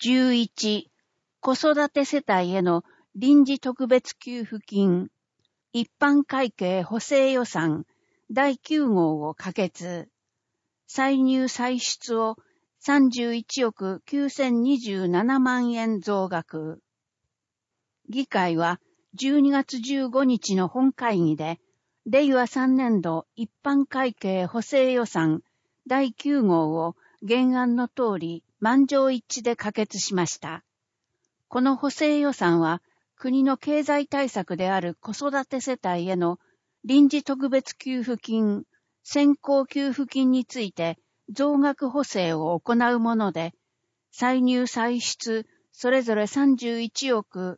11、子育て世帯への臨時特別給付金、一般会計補正予算第9号を可決、歳入歳出を31億9027万円増額。議会は12月15日の本会議で、令和3年度一般会計補正予算第9号を原案の通り満場一致で可決しました。この補正予算は国の経済対策である子育て世帯への臨時特別給付金、先行給付金について増額補正を行うもので、歳入歳出それぞれ31億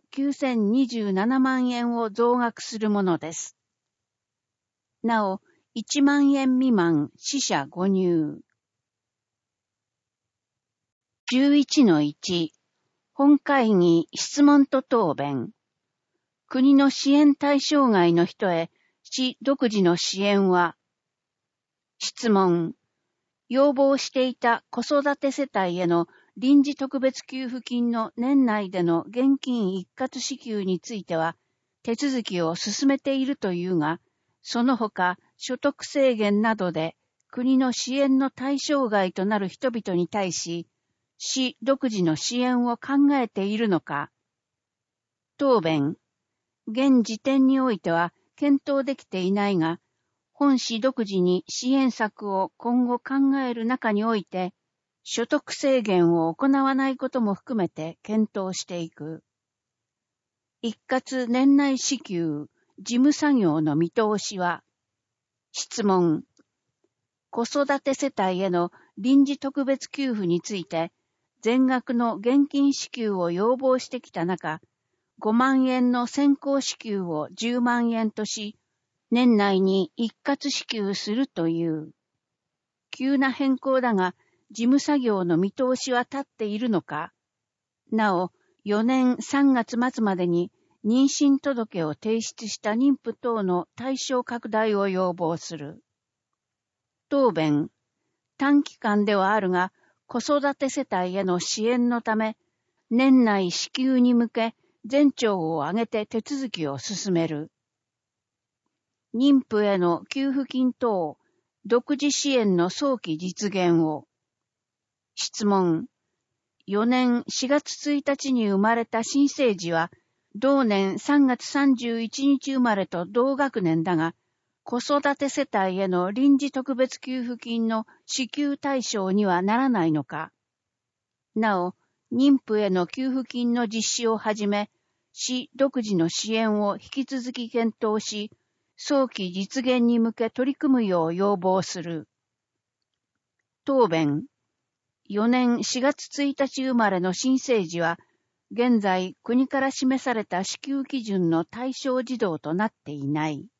9027万円を増額するものです。なお、1万円未満四捨五入。11-1 本会議質問と答弁。国の支援対象外の人へ市独自の支援は、質問。要望していた子育て世帯への臨時特別給付金の年内での現金一括支給については手続きを進めているというが、その他所得制限などで国の支援の対象外となる人々に対し、市独自の支援を考えているのか。答弁。現時点においては検討できていないが、本市独自に支援策を今後考える中において、所得制限を行わないことも含めて検討していく。一括年内支給、事務作業の見通しは、質問。子育て世帯への臨時特別給付について、全額の現金支給を要望してきた中、5万円の先行支給を10万円とし、年内に一括支給するという。急な変更だが、事務作業の見通しは立っているのか。なお、4年3月末までに妊娠届を提出した妊婦等の対象拡大を要望する。答弁。短期間ではあるが、子育て世帯への支援のため、年内支給に向け、全庁を挙げて手続きを進める。妊婦への給付金等、独自支援の早期実現を。質問。4年4月1日に生まれた新生児は、同年3月31日生まれと同学年だが、子育て世帯への臨時特別給付金の支給対象にはならないのか。なお、妊婦への給付金の実施をはじめ、市独自の支援を引き続き検討し、早期実現に向け取り組むよう要望する。答弁。4年4月1日生まれの新生児は、現在国から示された支給基準の対象児童となっていない。